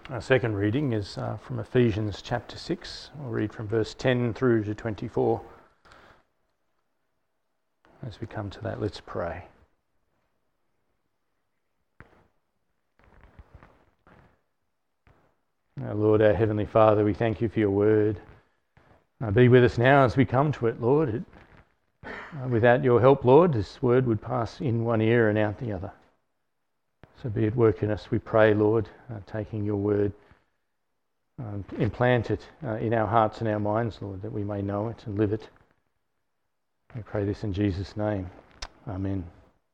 Our second reading is from Ephesians chapter 6. We'll read from verse 10 through to 24. As we come to that, let's pray. Our Lord, our Heavenly Father, we thank you for your word. Be with us now as we come to it, Lord. Without your help, Lord, this word would pass in one ear and out the other. So be at work in us, we pray, Lord, taking your word, implant it in our hearts and our minds, Lord, that we may know it and live it. We pray this in Jesus' name. Amen.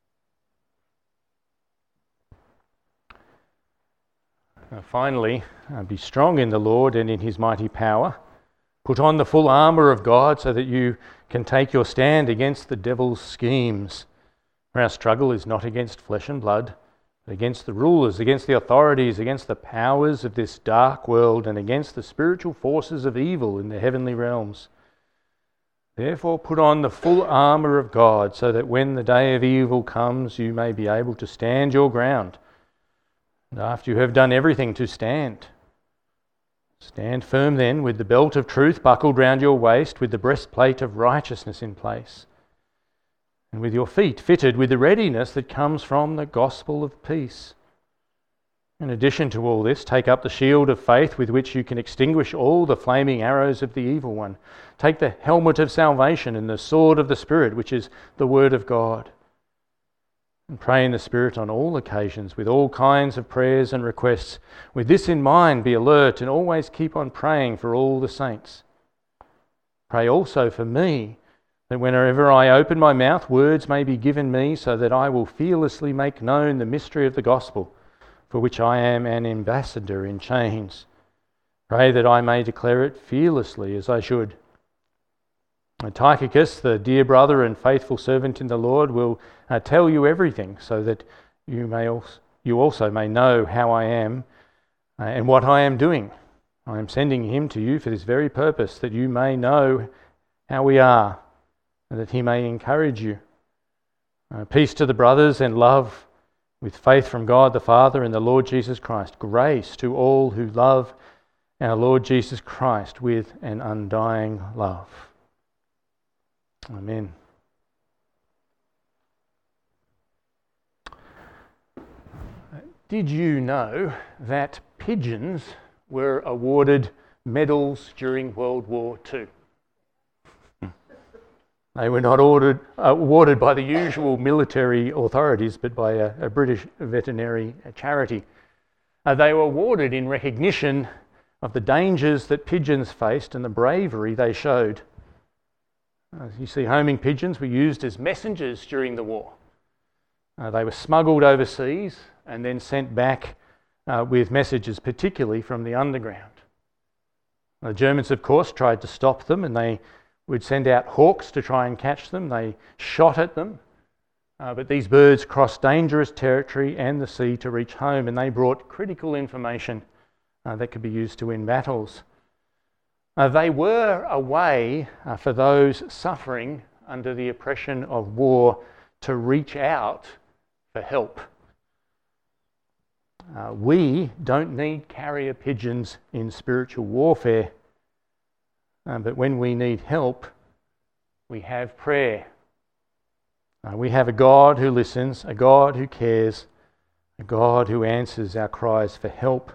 Finally, be strong in the Lord and in his mighty power. Put on the full armour of God so that you can take your stand against the devil's schemes. For our struggle is not against flesh and blood, but against the rulers, against the authorities, against the powers of this dark world, and against the spiritual forces of evil in the heavenly realms. Therefore put on the full armour of God, so that when the day of evil comes, you may be able to stand your ground. And after you have done everything to stand, stand firm then, with the belt of truth buckled round your waist, with the breastplate of righteousness in place, and with your feet fitted with the readiness that comes from the gospel of peace. In addition to all this, take up the shield of faith with which you can extinguish all the flaming arrows of the evil one. Take the helmet of salvation and the sword of the Spirit, which is the word of God. And pray in the Spirit on all occasions with all kinds of prayers and requests. With this in mind, be alert and always keep on praying for all the saints. Pray also for me, that whenever I open my mouth, words may be given me, so that I will fearlessly make known the mystery of the gospel, for which I am an ambassador in chains. Pray that I may declare it fearlessly as I should. Tychicus, the dear brother and faithful servant in the Lord, will tell you everything, so that you also may know how I am and what I am doing. I am sending him to you for this very purpose, that you may know how we are, and that he may encourage you. Peace to the brothers and love with faith from God the Father and the Lord Jesus Christ. Grace to all who love our Lord Jesus Christ with an undying love. Amen. Did you know that pigeons were awarded medals during World War II? They were not awarded by the usual military authorities, but by a British veterinary charity. They were awarded in recognition of the dangers that pigeons faced and the bravery they showed. As you see, homing pigeons were used as messengers during the war. They were smuggled overseas and then sent back with messages, particularly from the underground. The Germans, of course, tried to stop them, and they would send out hawks to try and catch them. They shot at them, but these birds crossed dangerous territory and the sea to reach home, and they brought critical information that could be used to win battles. They were a way for those suffering under the oppression of war to reach out for help. We don't need carrier pigeons in spiritual warfare. But when we need help, we have prayer. We have a God who listens, a God who cares, a God who answers our cries for help.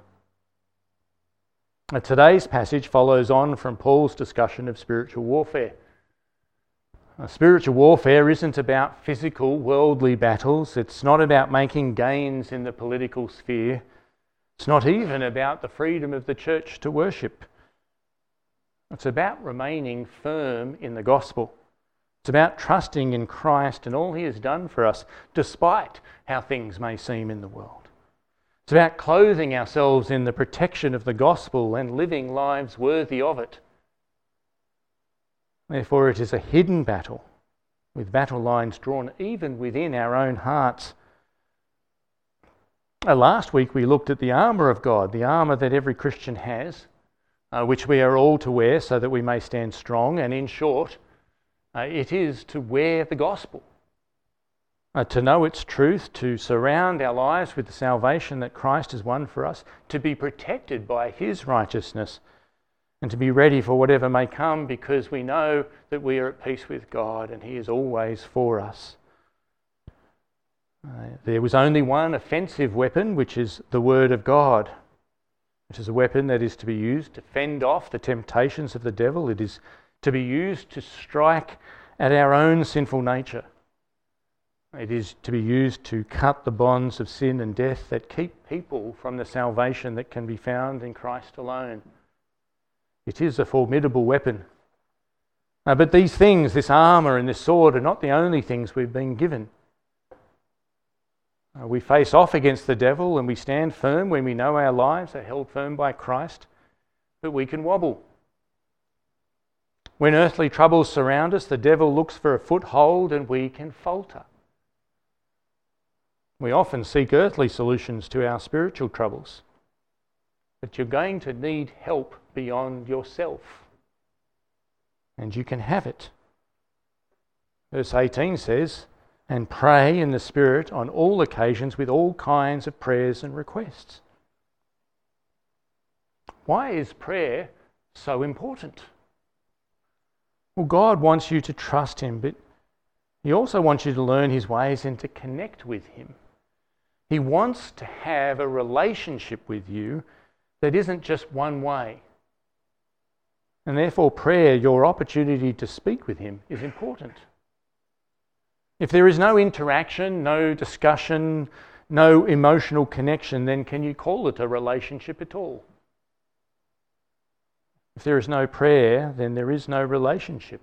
Today's passage follows on from Paul's discussion of spiritual warfare. Spiritual warfare isn't about physical, worldly battles. It's not about making gains in the political sphere. It's not even about the freedom of the church to worship. It's about remaining firm in the gospel. It's about trusting in Christ and all he has done for us, despite how things may seem in the world. It's about clothing ourselves in the protection of the gospel and living lives worthy of it. Therefore, it is a hidden battle, with battle lines drawn even within our own hearts. Last week we looked at the armour of God, the armour that every Christian has, which we are all to wear so that we may stand strong. And in short, it is to wear the gospel. to know its truth, to surround our lives with the salvation that Christ has won for us, to be protected by his righteousness, and to be ready for whatever may come, because we know that we are at peace with God and he is always for us. There was only one offensive weapon, which is the Word of God, which is a weapon that is to be used to fend off the temptations of the devil. It is to be used to strike at our own sinful nature. It is to be used to cut the bonds of sin and death that keep people from the salvation that can be found in Christ alone. It is a formidable weapon. But these things, this armour and this sword, are not the only things we've been given. We face off against the devil and we stand firm when we know our lives are held firm by Christ, but we can wobble. When earthly troubles surround us, the devil looks for a foothold and we can falter. We often seek earthly solutions to our spiritual troubles, but you're going to need help beyond yourself, and you can have it. Verse 18 says, "And pray in the Spirit on all occasions with all kinds of prayers and requests." Why is prayer so important? Well, God wants you to trust him, but he also wants you to learn his ways and to connect with him. He wants to have a relationship with you that isn't just one way. And therefore prayer, your opportunity to speak with him, is important. If there is no interaction, no discussion, no emotional connection, then can you call it a relationship at all? If there is no prayer, then there is no relationship.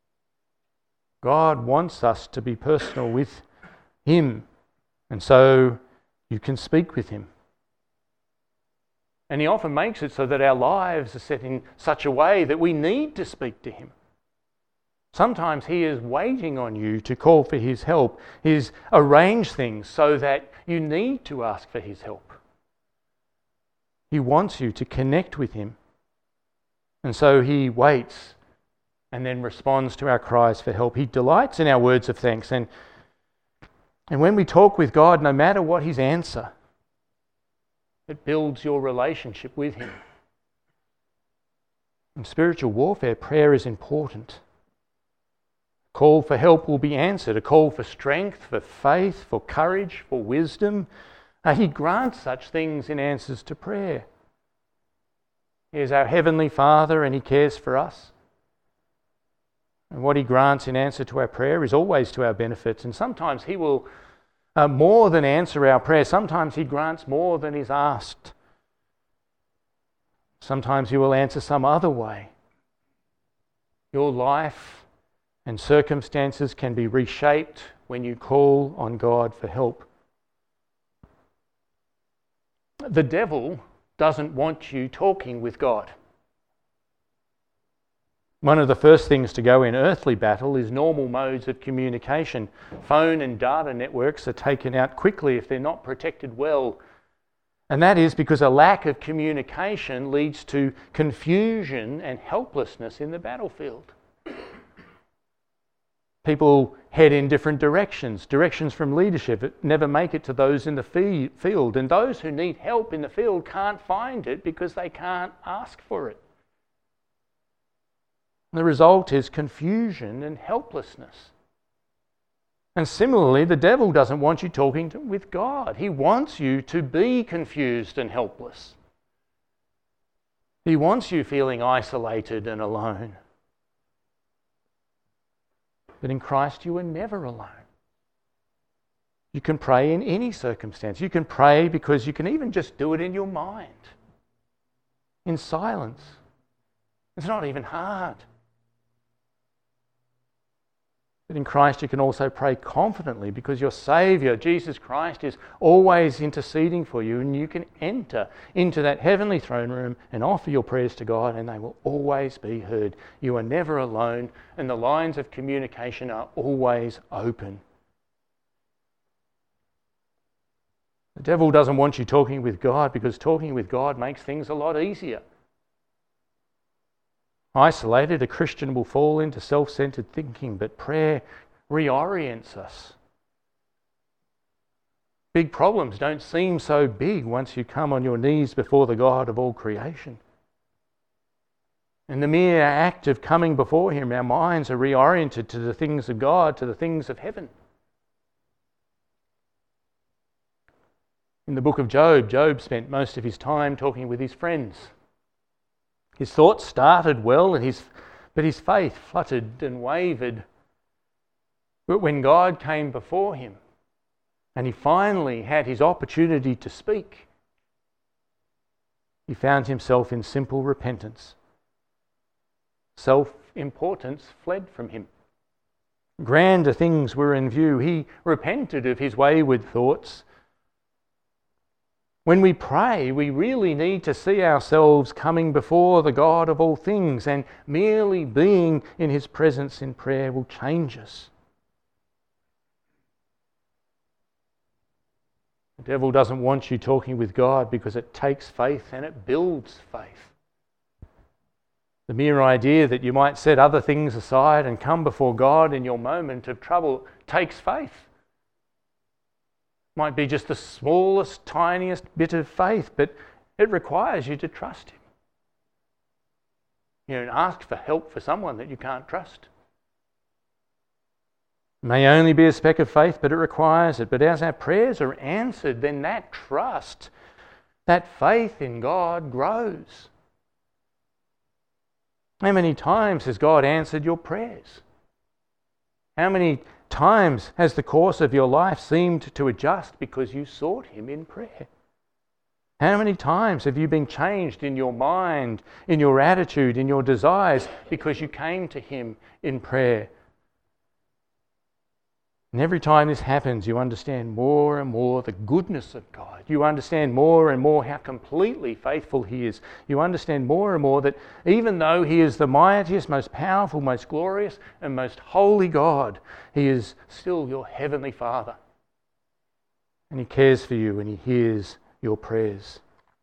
God wants us to be personal with him, and so you can speak with him. And he often makes it so that our lives are set in such a way that we need to speak to him. Sometimes he is waiting on you to call for his help. He's arranged things so that you need to ask for his help. He wants you to connect with him. And so he waits and then responds to our cries for help. He delights in our words of thanks. And when we talk with God, no matter what his answer, it builds your relationship with him. In spiritual warfare, prayer is important. A call for help will be answered. A call for strength, for faith, for courage, for wisdom. He grants such things in answers to prayer. He is our Heavenly Father and he cares for us. And what he grants in answer to our prayer is always to our benefit. And sometimes he will more than answer our prayer. Sometimes he grants more than is asked. Sometimes he will answer some other way. Your life and circumstances can be reshaped when you call on God for help. The devil doesn't want you talking with God. One of the first things to go in earthly battle is normal modes of communication. Phone and data networks are taken out quickly if they're not protected well. And that is because a lack of communication leads to confusion and helplessness in the battlefield. People head in different directions from leadership never make it to those in the field. And those who need help in the field can't find it because they can't ask for it. The result is confusion and helplessness. And similarly, the devil doesn't want you talking with God. He wants you to be confused and helpless. He wants you feeling isolated and alone. But in Christ you are never alone. You can pray in any circumstance. You can pray because you can even just do it in your mind, in silence. It's not even hard. But in Christ you can also pray confidently because your Saviour, Jesus Christ, is always interceding for you, and you can enter into that heavenly throne room and offer your prayers to God, and they will always be heard. You are never alone, and the lines of communication are always open. The devil doesn't want you talking with God because talking with God makes things a lot easier. Isolated, a Christian will fall into self-centered thinking, but prayer reorients us. Big problems don't seem so big once you come on your knees before the God of all creation. In the mere act of coming before Him, our minds are reoriented to the things of God, to the things of heaven. In the book of Job, Job spent most of his time talking with his friends. His thoughts started well, but his faith fluttered and wavered. But when God came before him and he finally had his opportunity to speak, he found himself in simple repentance. Self-importance fled from him. Grander things were in view. He repented of his wayward thoughts. When we pray, we really need to see ourselves coming before the God of all things, and merely being in His presence in prayer will change us. The devil doesn't want you talking with God because it takes faith and it builds faith. The mere idea that you might set other things aside and come before God in your moment of trouble takes faith. Might be just the smallest, tiniest bit of faith, but it requires you to trust Him. You don't ask for help for someone that you can't trust. It may only be a speck of faith, but it requires it. But as our prayers are answered, then that trust, that faith in God grows. How many times has God answered your prayers? How many times has the course of your life seemed to adjust because you sought Him in prayer? How many times have you been changed in your mind, in your attitude, in your desires because you came to Him in prayer? And every time this happens, you understand more and more the goodness of God. You understand more and more how completely faithful He is. You understand more and more that even though He is the mightiest, most powerful, most glorious, and most holy God, He is still your heavenly Father. And He cares for you and He hears your prayers.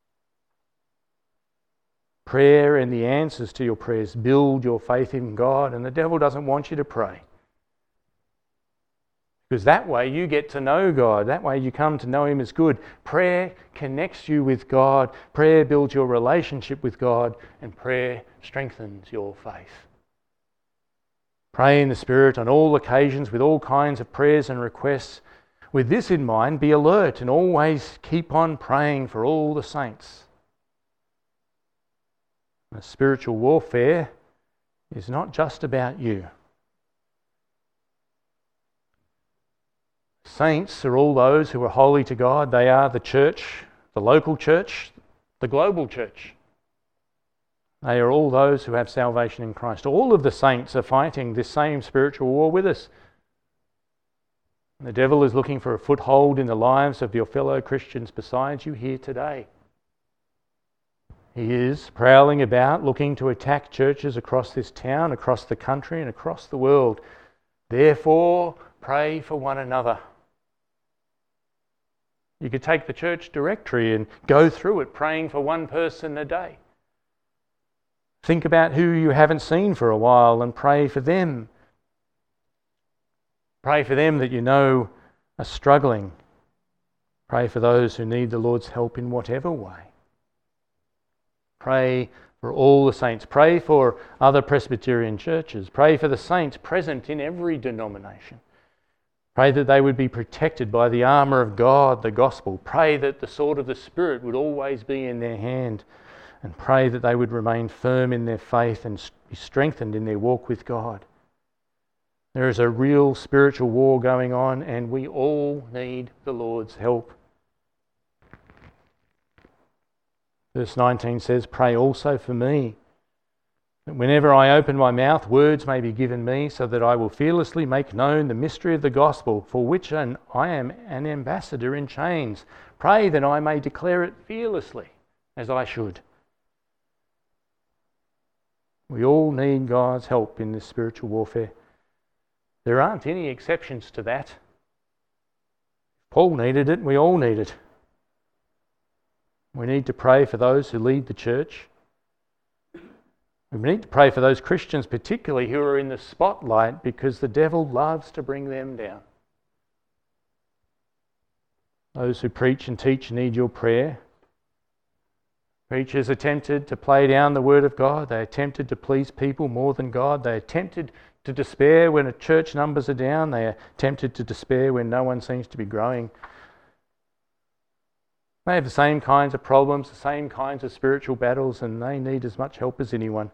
Prayer and the answers to your prayers build your faith in God, and the devil doesn't want you to pray. Because that way you get to know God. That way you come to know Him as good. Prayer connects you with God. Prayer builds your relationship with God. And prayer strengthens your faith. Pray in the Spirit on all occasions with all kinds of prayers and requests. With this in mind, be alert and always keep on praying for all the saints. The spiritual warfare is not just about you. Saints are all those who are holy to God. They are the church, the local church, the global church. They are all those who have salvation in Christ. All of the saints are fighting this same spiritual war with us. The devil is looking for a foothold in the lives of your fellow Christians besides you here today. He is prowling about, looking to attack churches across this town, across the country, and across the world. Therefore, pray for one another. You could take the church directory and go through it praying for one person a day. Think about who you haven't seen for a while and pray for them. Pray for them that you know are struggling. Pray for those who need the Lord's help in whatever way. Pray for all the saints. Pray for other Presbyterian churches. Pray for the saints present in every denomination. Pray that they would be protected by the armour of God, the gospel. Pray that the sword of the Spirit would always be in their hand. And pray that they would remain firm in their faith and be strengthened in their walk with God. There is a real spiritual war going on, and we all need the Lord's help. Verse 19 says, "Pray also for me, that whenever I open my mouth, words may be given me, so that I will fearlessly make known the mystery of the gospel, for which I am an ambassador in chains. Pray that I may declare it fearlessly, as I should." We all need God's help in this spiritual warfare. There aren't any exceptions to that. Paul needed it, we all need it. We need to pray for those who lead the church. We need to pray for those Christians particularly who are in the spotlight, because the devil loves to bring them down. Those who preach and teach need your prayer. Preachers are tempted to play down the word of God. They are tempted to please people more than God. They are tempted to despair when church numbers are down. They are tempted to despair when no one seems to be growing. They have the same kinds of problems, the same kinds of spiritual battles, and they need as much help as anyone.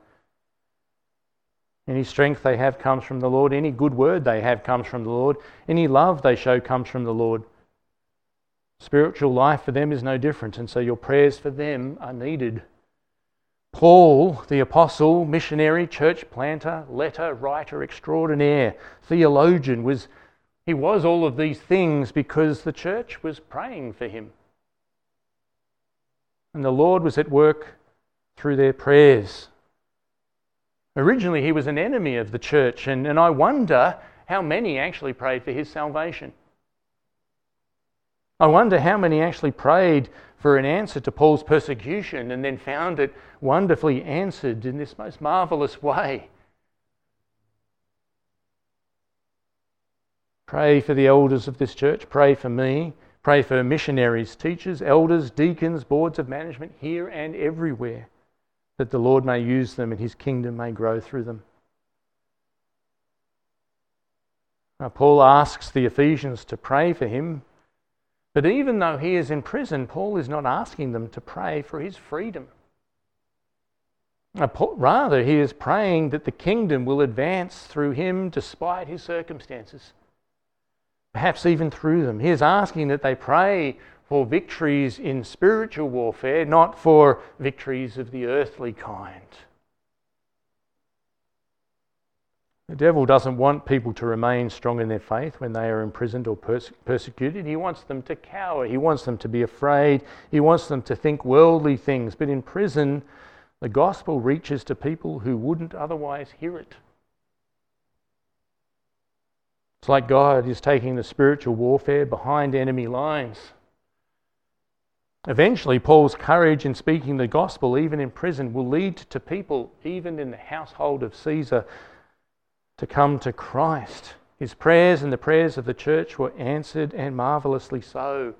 Any strength they have comes from the Lord. Any good word they have comes from the Lord. Any love they show comes from the Lord. Spiritual life for them is no different, and so your prayers for them are needed. Paul, the apostle, missionary, church planter, letter writer extraordinaire, theologian, was all of these things because the church was praying for him. And the Lord was at work through their prayers. Originally, he was an enemy of the church, and I wonder how many actually prayed for his salvation. I wonder how many actually prayed for an answer to Paul's persecution and then found it wonderfully answered in this most marvellous way. Pray for the elders of this church. Pray for me. Pray for missionaries, teachers, elders, deacons, boards of management here and everywhere, that the Lord may use them and his kingdom may grow through them. Now, Paul asks the Ephesians to pray for him, but even though he is in prison, Paul is not asking them to pray for his freedom. Rather, he is praying that the kingdom will advance through him despite his circumstances, perhaps even through them. He is asking that they pray for victories in spiritual warfare, not for victories of the earthly kind. The devil doesn't want people to remain strong in their faith when they are imprisoned or persecuted. He wants them to cower. He wants them to be afraid. He wants them to think worldly things. But in prison, the gospel reaches to people who wouldn't otherwise hear it. It's like God is taking the spiritual warfare behind enemy lines. Eventually, Paul's courage in speaking the gospel, even in prison, will lead to people, even in the household of Caesar, to come to Christ. His prayers and the prayers of the church were answered, and marvellously so.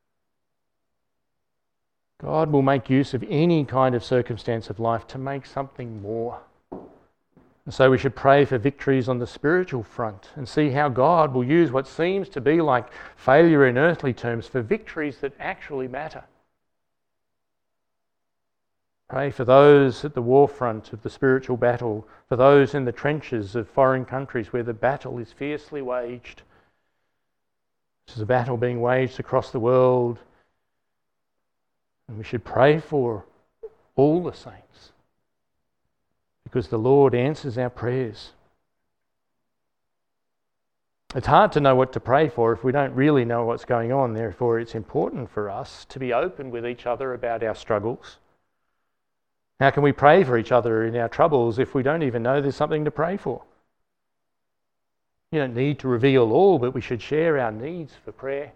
God will make use of any kind of circumstance of life to make something more. And so we should pray for victories on the spiritual front and see how God will use what seems to be like failure in earthly terms for victories that actually matter. Pray for those at the war front of the spiritual battle, for those in the trenches of foreign countries where the battle is fiercely waged. This is a battle being waged across the world, and we should pray for all the saints, because the Lord answers our prayers. It's hard to know what to pray for if we don't really know what's going on. Therefore, it's important for us to be open with each other about our struggles. How can we pray for each other in our troubles if we don't even know there's something to pray for? You don't need to reveal all, but we should share our needs for prayer.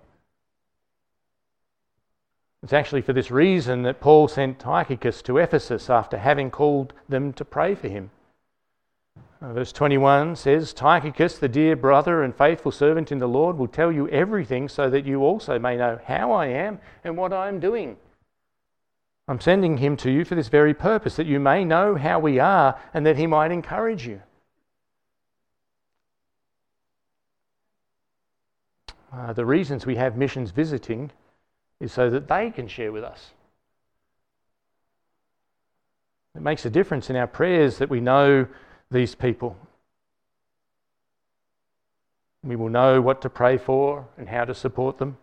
It's actually for this reason that Paul sent Tychicus to Ephesus after having called them to pray for him. Verse 21 says, Tychicus, the dear brother and faithful servant in the Lord, will tell you everything so that you also may know how I am and what I am doing. I'm sending him to you for this very purpose, that you may know how we are and that he might encourage you. The reasons we have missions visiting is so that they can share with us. It makes a difference in our prayers that we know these people. We will know what to pray for and how to support them.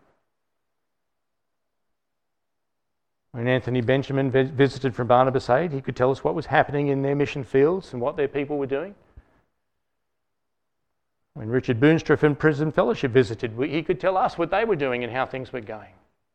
When Anthony Benjamin visited from Barnabas Aid, he could tell us what was happening in their mission fields and what their people were doing. When Richard Boonstra from Prison Fellowship visited, he could tell us what they were doing and how things were going.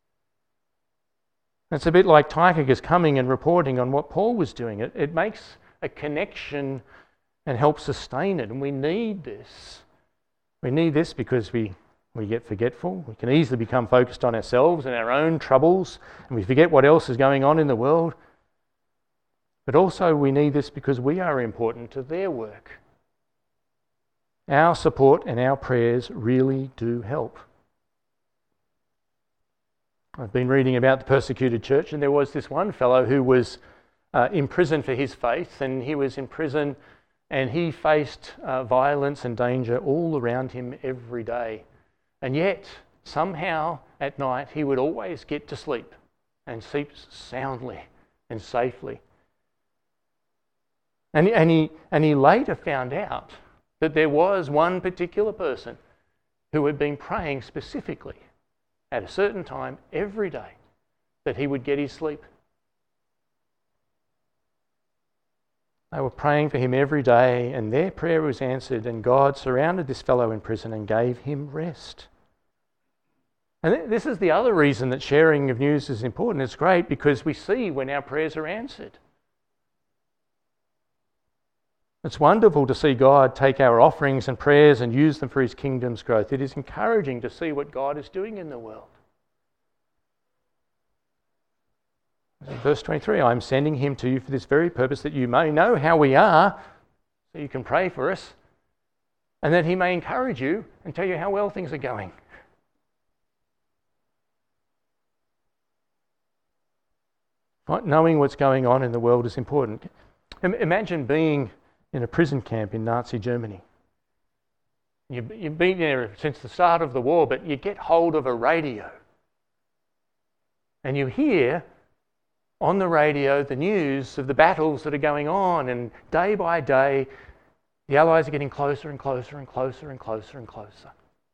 It's a bit like Tychicus coming and reporting on what Paul was doing. It makes a connection and helps sustain it, and we need this. We need this because we get forgetful. We can easily become focused on ourselves and our own troubles, and we forget what else is going on in the world. But also we need this because we are important to their work. Our support and our prayers really do help. I've been reading about the persecuted church, and there was this one fellow who was in prison for his faith, and he was in prison and he faced violence and danger all around him every day. And yet, somehow at night, he would always get to sleep and sleep soundly and safely. And he later found out that there was one particular person who had been praying specifically at a certain time every day that he would get his sleep. They were praying for him every day, and their prayer was answered, and God surrounded this fellow in prison and gave him rest. And this is the other reason that sharing of news is important. It's great because we see when our prayers are answered. It's wonderful to see God take our offerings and prayers and use them for his kingdom's growth. It is encouraging to see what God is doing in the world. Verse 23, I am sending him to you for this very purpose, that you may know how we are, so you can pray for us, and that he may encourage you and tell you how well things are going. Knowing what's going on in the world is important. Imagine being in a prison camp in Nazi Germany. You've been there since the start of the war, but you get hold of a radio and you hear on the radio the news of the battles that are going on, and day by day the Allies are getting closer and closer and closer and closer and closer.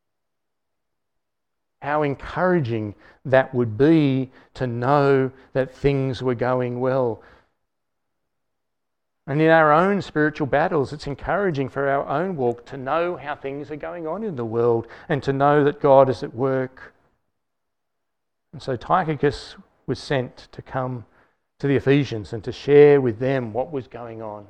How encouraging that would be to know that things were going well. And in our own spiritual battles, it's encouraging for our own walk to know how things are going on in the world and to know that God is at work. And so Tychicus was sent to come to the Ephesians and to share with them what was going on.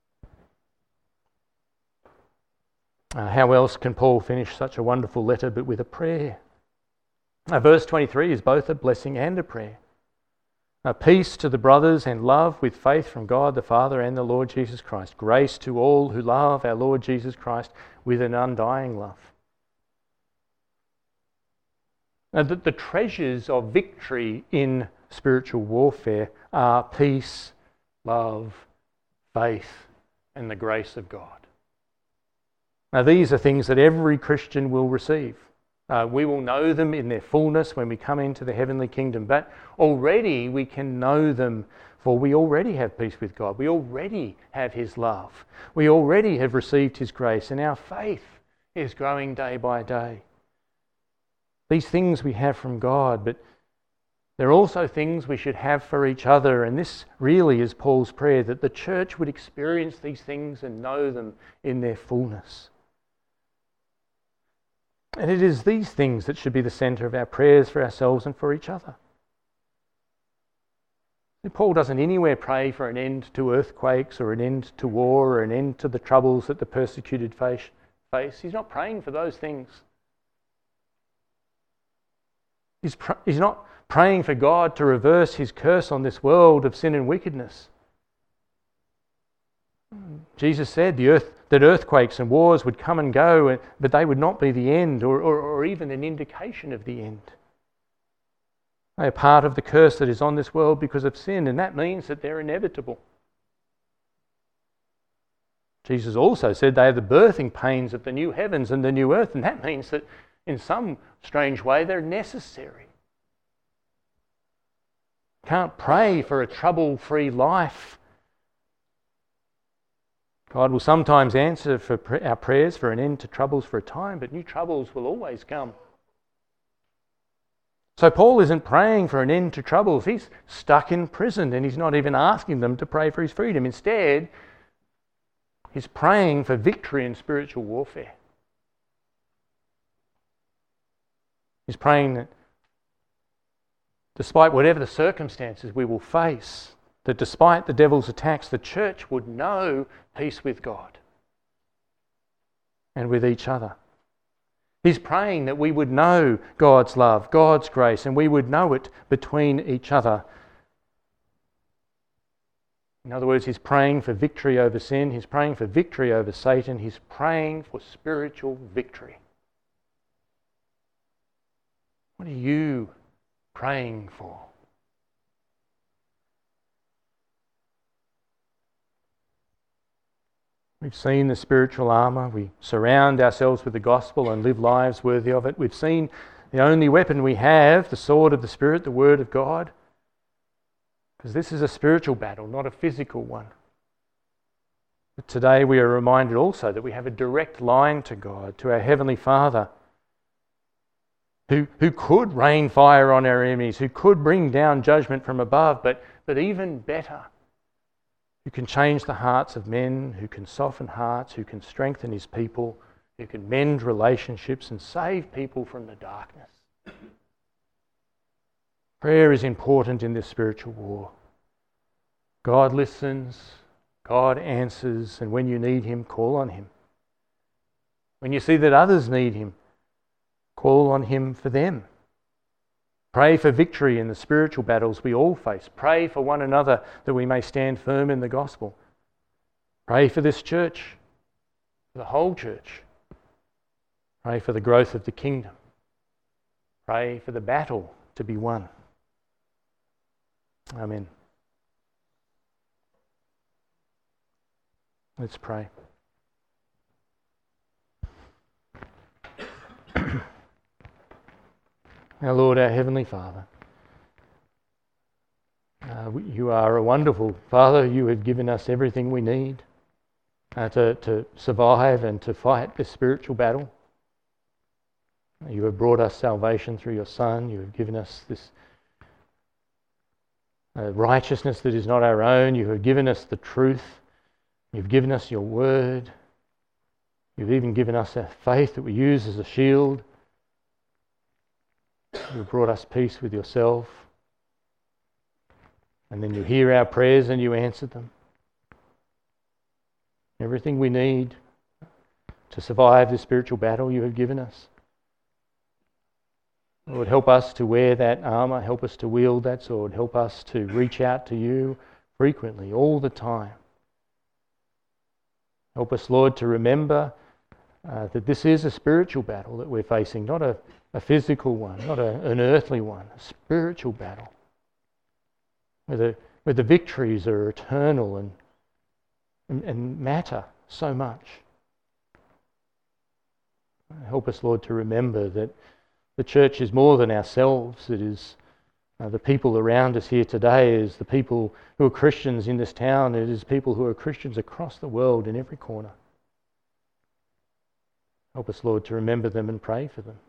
How else can Paul finish such a wonderful letter but with a prayer? Verse 23 is both a blessing and a prayer. Peace to the brothers and love with faith from God the Father and the Lord Jesus Christ. Grace to all who love our Lord Jesus Christ with an undying love. Now, the treasures of victory in spiritual warfare are peace, love, faith, and the grace of God. Now, these are things that every Christian will receive. We will know them in their fullness when we come into the heavenly kingdom, but already we can know them, for we already have peace with God. We already have his love. We already have received his grace, and our faith is growing day by day. These things we have from God, but they're also things we should have for each other, and this really is Paul's prayer, that the church would experience these things and know them in their fullness. And it is these things that should be the centre of our prayers for ourselves and for each other. Paul doesn't anywhere pray for an end to earthquakes or an end to war or an end to the troubles that the persecuted face. He's not praying for those things. He's not praying for God to reverse his curse on this world of sin and wickedness. Jesus said that earthquakes and wars would come and go, but they would not be the end or even an indication of the end. They are part of the curse that is on this world because of sin, and that means that they're inevitable. Jesus also said they are the birthing pains of the new heavens and the new earth, and that means that in some strange way they're necessary. Can't pray for a trouble-free life. God will sometimes answer for our prayers for an end to troubles for a time, but new troubles will always come. So Paul isn't praying for an end to troubles. He's stuck in prison and he's not even asking them to pray for his freedom. Instead, he's praying for victory in spiritual warfare. He's praying that despite whatever the circumstances we will face, that despite the devil's attacks, the church would know peace with God and with each other. He's praying that we would know God's love, God's grace, and we would know it between each other. In other words, he's praying for victory over sin, he's praying for victory over Satan, he's praying for spiritual victory. What are you praying for. We've seen the spiritual armour. We surround ourselves with the gospel and live lives worthy of it. We've seen the only weapon we have, the sword of the Spirit, the Word of God. Because this is a spiritual battle, not a physical one. But today we are reminded also that we have a direct line to God, to our Heavenly Father, who could rain fire on our enemies, who could bring down judgment from above, but even better, who can change the hearts of men, who can soften hearts, who can strengthen his people, who can mend relationships and save people from the darkness. Prayer is important in this spiritual war. God listens, God answers, and when you need him, call on him. When you see that others need him, call on him for them. Pray for victory in the spiritual battles we all face. Pray for one another that we may stand firm in the gospel. Pray for this church, for the whole church. Pray for the growth of the kingdom. Pray for the battle to be won. Amen. Let's pray. Our Lord, our Heavenly Father, you are a wonderful Father. You have given us everything we need to survive and to fight this spiritual battle. You have brought us salvation through your Son. You have given us this righteousness that is not our own. You have given us the truth. You've given us your word. You've even given us a faith that we use as a shield. You've brought us peace with yourself. And then you hear our prayers and you answer them. Everything we need to survive this spiritual battle you have given us. Lord, help us to wear that armour. Help us to wield that sword. Help us to reach out to you frequently, all the time. Help us, Lord, to remember that this is a spiritual battle that we're facing, not a physical one, not an earthly one, a spiritual battle where the victories are eternal and matter so much. Help us, Lord, to remember that the church is more than ourselves. It is the people around us here today. It is the people who are Christians in this town. It is people who are Christians across the world in every corner. Help us, Lord, to remember them and pray for them.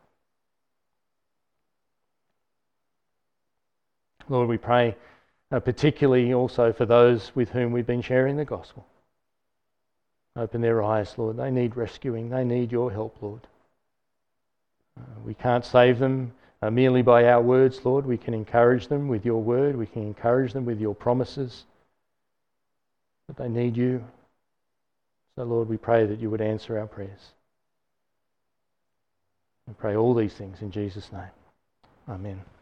Lord, we pray particularly also for those with whom we've been sharing the gospel. Open their eyes, Lord. They need rescuing. They need your help, Lord. We can't save them merely by our words, Lord. We can encourage them with your word. We can encourage them with your promises. But they need you. So, Lord, we pray that you would answer our prayers. We pray all these things in Jesus' name. Amen.